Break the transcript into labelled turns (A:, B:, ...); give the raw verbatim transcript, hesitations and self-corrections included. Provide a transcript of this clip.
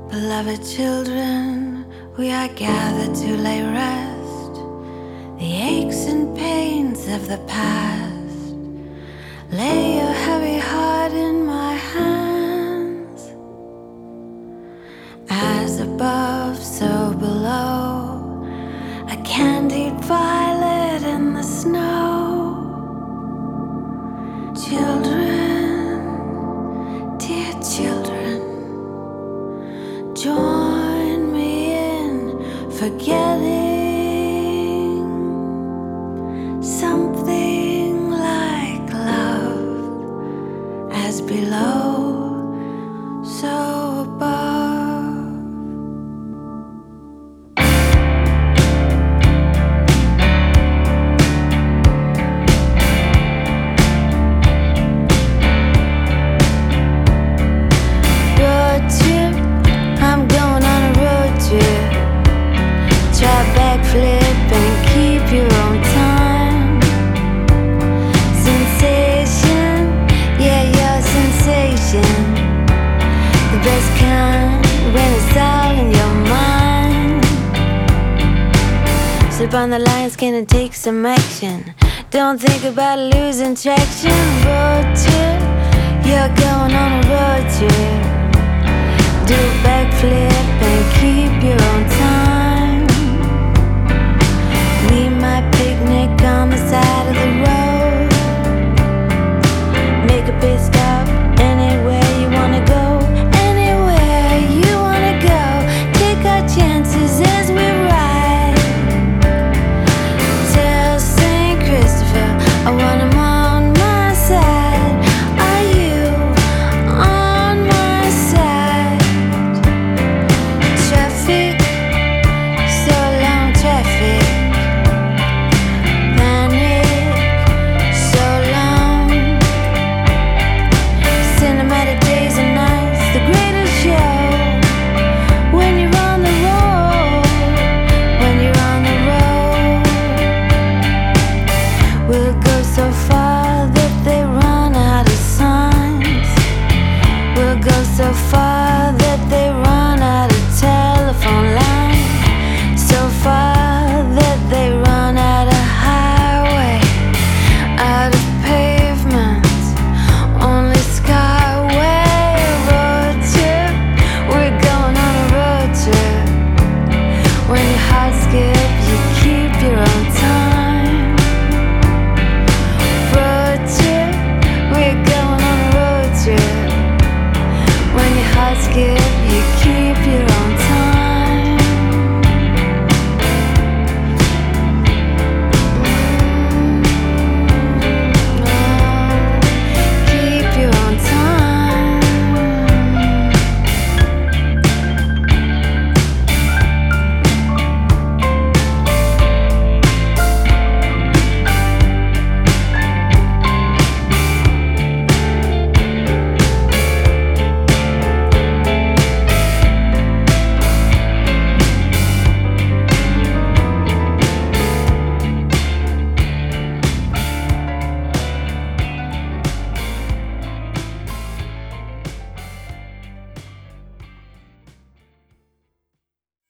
A: Beloved children, we are gathered to lay rest the aches and pains of the past. Lay your heavy heart in my hands. As above, so below, a candied violet in the snow. Children, dear children, join me in forgetting something like love, as below, so above. Flip and keep your own time. Sensation, yeah, your sensation. The best kind when it's all in your mind. Slip on the lion skin and take some action. Don't think about losing traction. Road trip, you're going on a road trip. Do a backflip and keep your own time. Picnic on the side of the road. Make a pit stop anywhere you wanna go. Anywhere you wanna go. Take our chances as we ride. Tell Saint Christopher I want him on my side. Are you on my side? Traffic, so long traffic. So far that they run out of telephone lines. So far that they run out of highway. Out of pavement, only skyway. Road trip, we're going on a road trip. When your heart skips, you keep your own time. Road trip, we're going on a road trip. When your heart skips, you keep your own time.